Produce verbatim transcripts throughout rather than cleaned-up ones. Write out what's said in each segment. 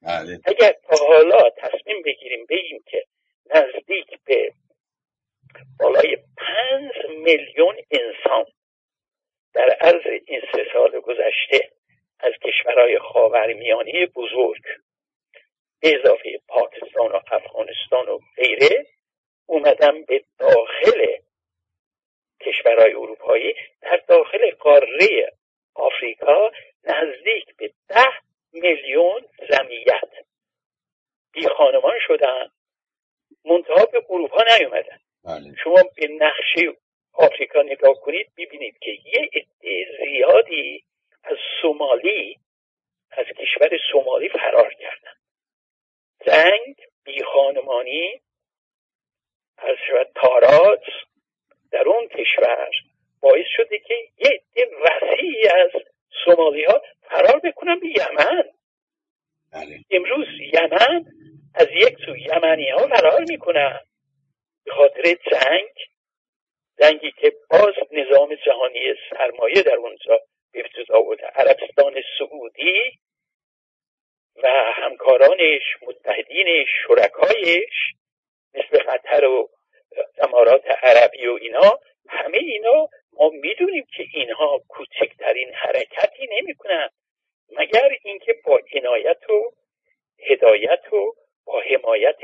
بله. اگر تا حالا تصمیم بگیریم بگیم که نزدیک به بالای پنج میلیون انسان در عرض این سه سال گذشته از کشورهای خاورمیانه بزرگ به اضافه پاکستان و افغانستان و غیره اومدن به داخل کشورهای اروپایی، در داخل قاره آفریقا نزدیک به ده میلیون جمعیت بی خانمان شدن، منتها به اروپا نیومدن. بله. شما به نقشه آفریقا نگاه کنید ببینید که یه عده زیادی از سومالی، از کشور سومالی فرار کردن. جنگ، بی خانمانی، از تاراج در اون کشور باعث شده که یه عده وسیعی از سومالی ها فرار بکنن به یمن. بله. امروز یمن از یک سو یمنی ها فرار میکنن به خاطر جنگ، جنگی که باز نظام جهانی سرمایه در اونجا به وجود آورده. عربستان سعودی و همکارانش، متحدینش، شرکایش مثل قطر و امارات عربی و اینا، همه اینا ما میدونیم که اینها کوچکترین حرکتی نمی کنن مگر اینکه با عنایت و هدایت و با حمایت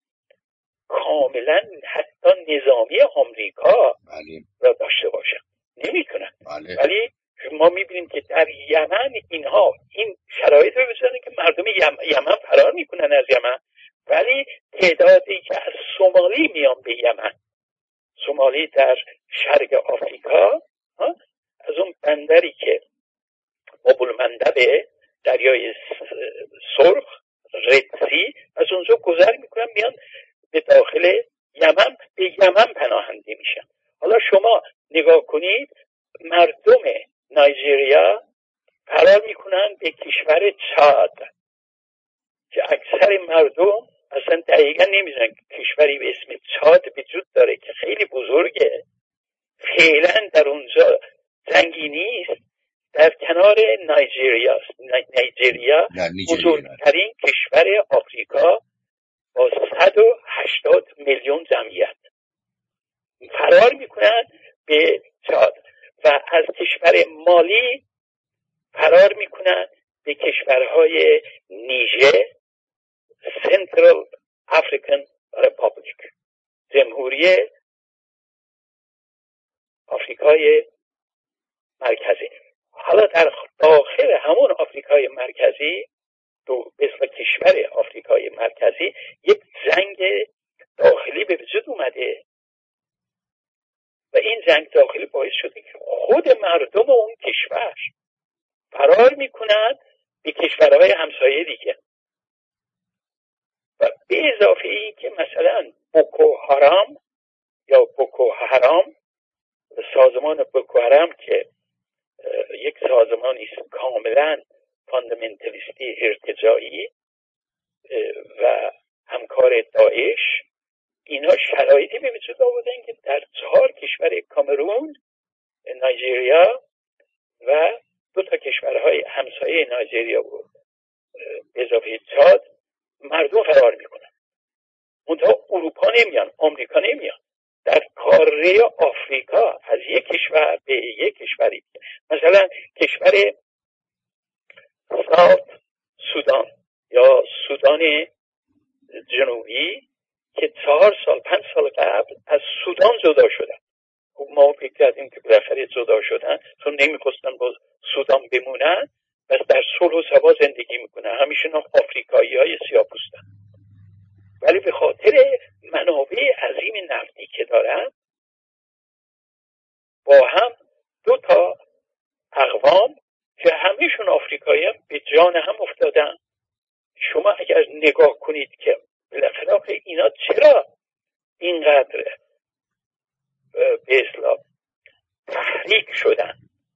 کاملا حتی نظامی آمریکا بله. را داشته باشن. نمی کنن. بله. ولی ما میبینیم که در یمن اینها این شرایط رو بزنن که مردم یمن فرار میکنن از یمن، ولی تعدادی که از سومالی میان به یمن، سومالی در شرق آفریقا، از اون بندری که باب‌المندب دریای سرخ ردسی، از اونجا گذر میکنن میان به داخل یمن، به یمن پناهنده میشن. حالا شما نگاه کنید مردم نایجریا فرار میکنن به کشور چاد که اکثر مردم اصلا دقیقا نمیدونن کشوری به اسم چاد وجود داره که خیلی بزرگه، فعلا در اونجا جنگی نیست، در کنار نایجریا است. نایجریا بزرگترین کشور آفریقا با صد و هشتاد میلیون جمعیت. فرار میکنن به چاد و از کشور مالی فرار میکنن به کشورهای نیجر، سنترال افریکن ریپابلیک، جمهوری آفریقای مرکزی. حالا در داخل همون آفریقای مرکزی، دو مثل کشور آفریقای مرکزی، یک جنگ داخلی به وجود اومده و این جنگ داخلی باعث شده که خود مردم اون کشور فرار میکنن به کشورهای همسایه دیگه. و به اضافه این که مثلا بوکو هارام یا بوکو حرام، سازمان بوکو حرام که یک سازمانی است کاملا فاندامنتالیستی ارتجاعی و همکار داعش، اینا شرایطی به وجود آوردن که در چهار کشور کامرون، نایجریا و دو تا کشورهای همسایه نایجریا و به اضافه چاد مردم فرار میکنن. منتها اروپا نمیان، آمریکا نمیان، در قاره آفریقا از یک کشور به یک کشوری، مثلا کشور ساوت سودان یا سودان جنوبی که چهار سال پنج سال قبل از سودان جدا شدن. خب ما فکر کردیم که بالاخره جدا شدن چون نمیخواستن با سودان بمونن، بس در صلح و ثبات زندگی میکنن، همیشه هم آفریقایی های سیاه‌پوستن، ولی به خاطر منابع عظیم نفتی که دارن با هم دو تا اقوام که همیشون آفریقایی هم به جان هم افتادن. شما اگر نگاه کنید که بالاخره اینا چرا اینقدر به اصطلاح تحریک شدن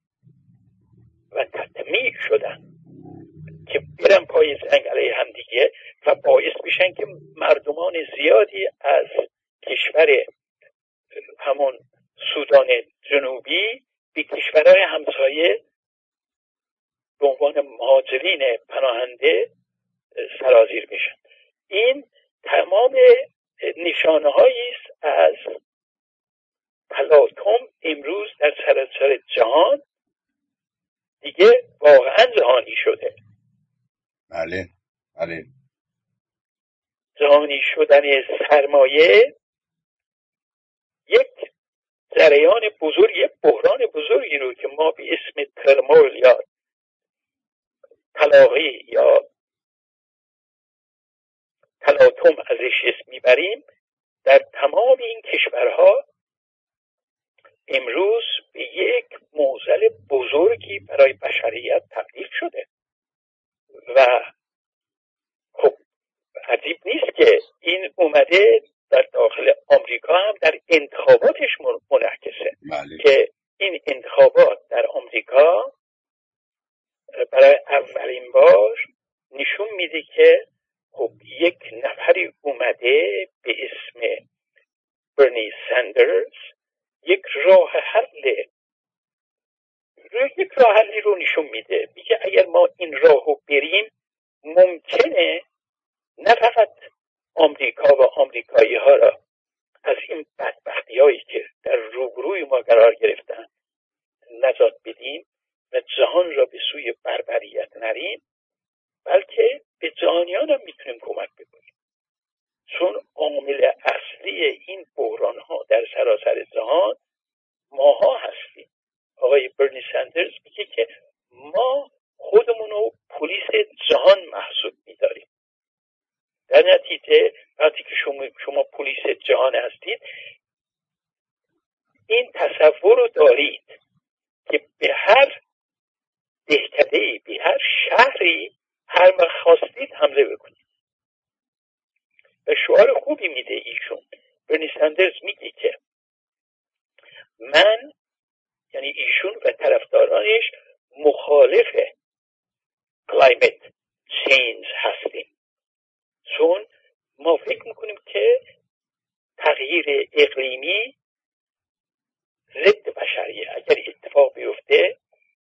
و تطمیع شدن که برن پای جنگ علیه هم دیگه و باعث میشن که مردمان زیادی از کشور همون سودان جنوبی به کشورهای همسایه به عنوان مهاجرین پناهنده سرازیر بشن. این تمام نشانه هایی است از تلاطم امروز در سراسر جهان دیگه واقعا جهانی شده. بله بله. جهانی شدن سرمایه یک جریان بزرگ، یک بحران بزرگی رو که ما به اسم ترمول یا تلاقی یا تلاطم ازش اسم میبریم، در تمام این کشورها امروز به یک معضل بزرگی برای بشریت تبدیل شده و خب عجیب نیست که این اومده در داخل آمریکا هم در انتخاباتش منعکسه. بله. که این انتخابات در آمریکا برای اولین بار نشون میده که خب یک نفری اومده به اسم برنی سندرز یک راه حل یک راه حلی رو نشون میده. میگه اگر ما این راه رو بریم ممکنه نه فقط آمریکا و آمریکایی ها را از این بدبختی هایی که در روبروی ما قرار گرفتن نجات بدیم و جهان را به سوی بربریت نریم، بلکه به جهانیان هم میتونیم کمک بکنیم. چون عامل اصلی این بحران ها در سراسر جهان ماها هستیم. آقای برنی سندرز میگه که ما خودمونو پلیس جهان محسوب میداریم. در نتیجه وقتی که شما, شما پلیس جهان هستید، این تصور رو دارید که به هر دهکده‌ای، به هر شهری هر وقت خواستید حمله بکنید. و شعار خوبی میده ایشون. برنی سندرز میگه که من، یعنی ایشون و طرفدارانش، مخالف کلایمت چینج هستیم، چون ما فکر میکنیم که تغییر اقلیمی ضد بشریه. اگر اتفاق بیفته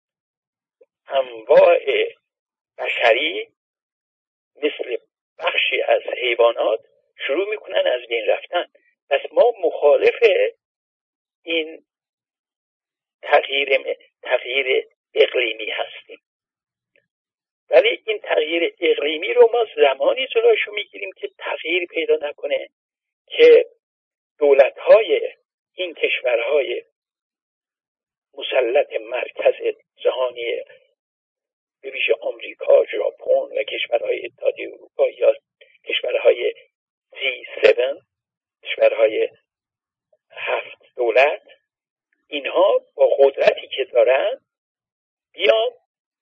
انواع بشری مثل بخشی از حیوانات شروع میکنن از بین رفتن. پس ما مخالف این تغییر تغییر اقلیمی هستیم. ولی این تغییر اقلیمی رو ما زمانی جلوشو میگیریم که تغییر پیدا نکنه که دولت‌های این کشورهای مسلط مرکز جهانی، به ویژه آمریکا، ژاپن و کشورهای اتحادیه اروپا یا کشورهای جی هفت، کشورهای هفت دولت، اینها با قدرتی که دارن بیان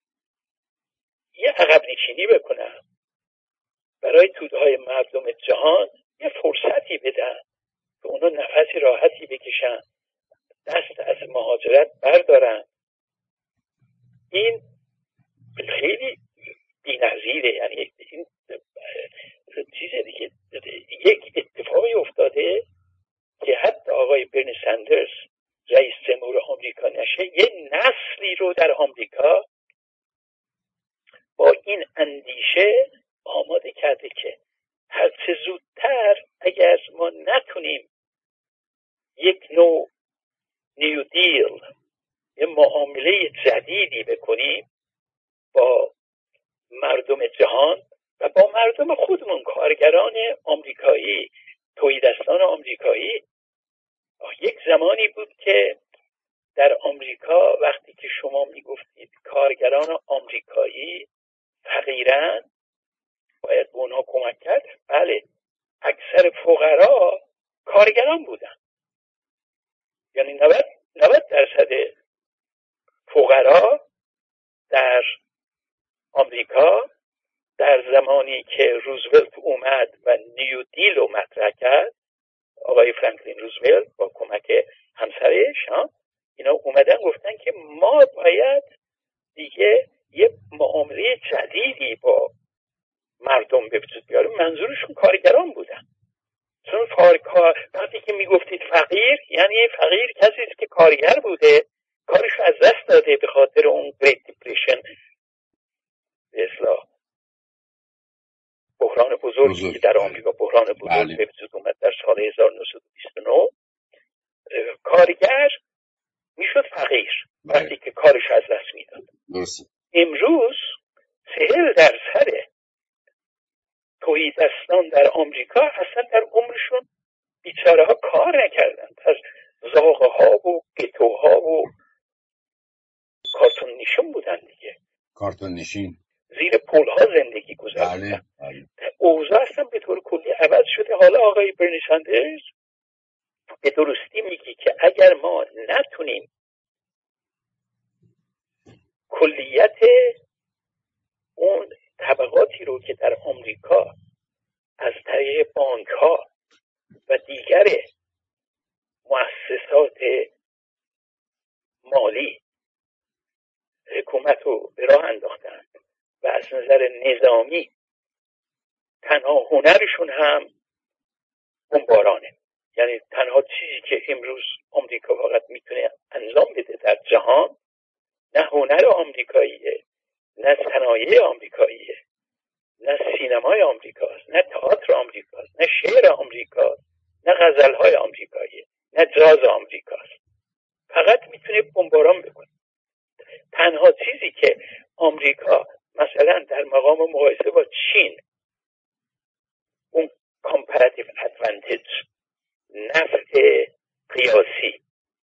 یه عقب نشینی بکنن، برای تودهای مردم جهان یه فرصتی بدن که اونا نفسی راحتی بکشن، دست از مهاجرت بردارن. این خیلی بی‌نظیره. یعنی این چیز دیگه، یک اتفاقی افتاده که حتی آقای برنی سندرز رئیس جمهور آمریکا نشه، یه نسلی رو در آمریکا با این اندیشه آماده کرده که هرچه زودتر اگر ما نتونیم یک نوع نیو دیل، یه معامله جدیدی بکنیم با مردم جهان و با مردم خودمون، کارگران آمریکایی، تولیدستان آمریکایی. یک زمانی بود که در آمریکا وقتی که شما میگفتید کارگران آمریکایی فقیرن، باید به اونها کمک کرد، بله، اکثر فقرا کارگران بودن. یعنی نود درصد فقرا در آمریکا در زمانی که روزولت اومد و نیو دیل رو مطرح کرد، آقای فرانکلین روزولت با کمک همسرش، اینا اومدن گفتن که ما باید دیگه یه معامله جدیدی با مردم به وجود بیاریم. منظورشون کارگران بودن. چون کار وقتی که میگفتید فقیر، یعنی فقیر کسی است که کارگر بوده، کارش از دست داده به خاطر اون گریت دیپریشن، به اصلاح بزرگی بزرگ. که در آمریکا بحران بزرگ بله. به وجود اومد در سال هزار و نهصد و بیست و نه، کارگر میشد فقیر بله. وقتی که کارش از دست میداد. درسته. امروز چهل درصد تهیدستان در آمریکا اصلا در عمرشون بیچاره ها کار نکردند، از زاغه ها و گتوها و کارتون نشین بودن دیگه، کارتون نشین زیر پل ها زندگی گذروندن. بله. بله. اوضاع اصلا به طور کلی عوض شده. حالا آقای برنی ساندرز به درستی میگی که اگر ما نتونیم کلیت اون طبقاتی رو که در آمریکا از طریق بانک ها و دیگر مؤسسات مالی حکومت رو به راه انداختن و از نظر نظامی تنها هنرشون هم بمبارانه، یعنی تنها چیزی که امروز آمریکا فقط میتونه انجام بده در جهان نه هنر آمریکاییه، نه صنایع آمریکاییه، نه سینمای آمریکاست، نه تئاتر آمریکاست، نه شعر آمریکاست، نه غزلهای آمریکاییه، نه جاز آمریکاست. فقط میتونه بمباران بکنه. تنها چیزی که آمریکا مثلا در مقام مقایسه با چین اون کامپراتیو ادوانتج، نفع قیاسی،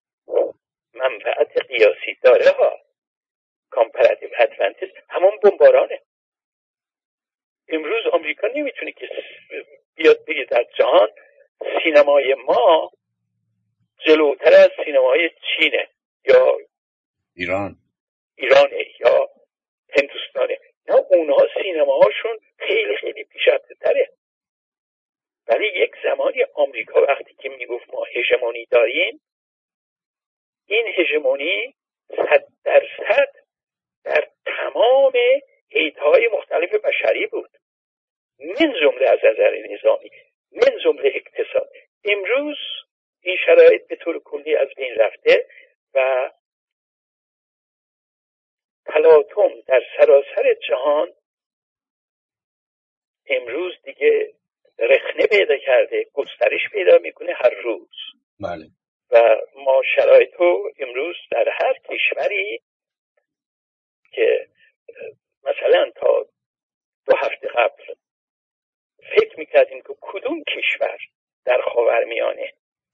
منفعت قیاسی داره ها، کامپراتیو ادوانتج همون بمبارانه. امروز آمریکا نمیتونه که بیاد بگه در جهان سینمای ما جلوتر از سینمای چینه یا ایران ایرانه یا هندوستانه. نه، اونها سینماهاشون خیلی خیلی پیشرفته تره. ولی یک زمانی آمریکا وقتی که میگفت ما هژمونی داریم، این هژمونی صد درصد در تمام حیطه‌های مختلف بشری بود، من جمله از نظر نظامی، من جمله اقتصاد. امروز این شرایط به طور کلی از بین رفته و تلاطم در سراسر جهان امروز دیگه رخنه پیدا کرده، گسترش پیدا میکنه هر روز. بله. و ما شرایط رو امروز در هر کشوری که مثلا تا دو هفته قبل فکر میکردیم که کدوم کشور در خاورمیانه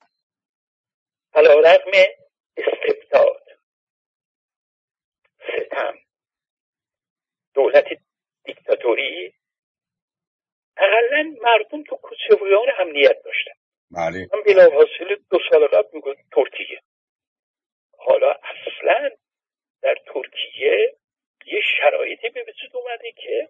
علیرغم استبداد، ستم، دولت دیکتاتوری، اقلا مردم تو کوچه و بیابان امنیت داشتن. بله. من بلافاصله دو سال قبل میگم ترکیه. حالا اصلا در ترکیه یه شرایطی به وجود اومده که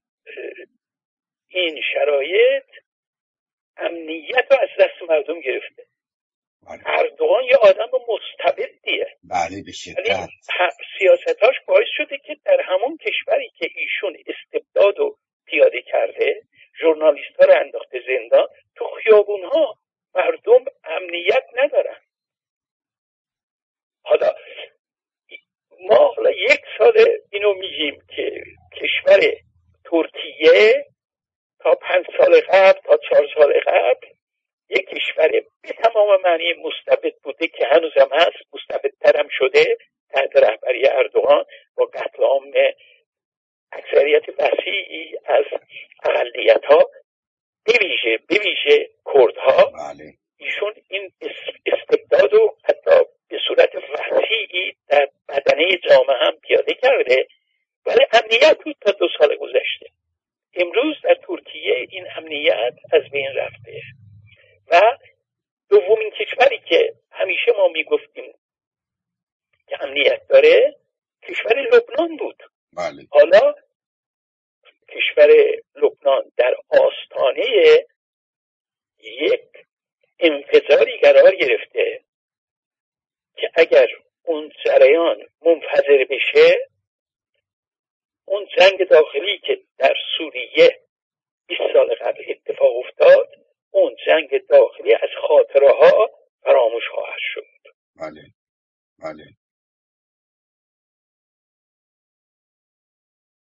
این شرایط امنیت رو از دست مردم گرفته. بله. اردوغان یه آدم مستبدیه. بله به شدت. سیاستاش باعث شده که در همون کشوری که ایشون استبداد رو پیاده کرده، ژورنالیست ها رو انداخته زندان، تو خیابون ها مردم امنیت ندارن. حالا ما حالا یک سال اینو میگیم که کشور ترکیه تا پنج سال قبل، تا چهار سال قبل یک کشور به تمام معنی مستبد بوده که هنوزم هست، مستبدتر هم شده تحت رهبری اردوغان با قتل عام اکثریت وسیعی از اقلیت ها، بویژه بویژه کردها. بله. ایشون این استبداد رو حتی به صورت وسیعی در بدنه جامعه هم پیاده کرده، ولی امنیت بود تا دو سال گذشته. امروز در ترکیه این امنیت از بین رفته و دومین کشوری که همیشه ما میگفتیم که امنیت داره کشور لبنان بود. بله. حالا کشور لبنان در آستانه یک انفجاری قرار گرفته که اگر اون جریان منفجر بشه، اون جنگ داخلی که در سوریه بیست سال قبل اتفاق افتاد، اون جنگ داخلی از خاطره ها فراموش خواهد شد. بله. بله.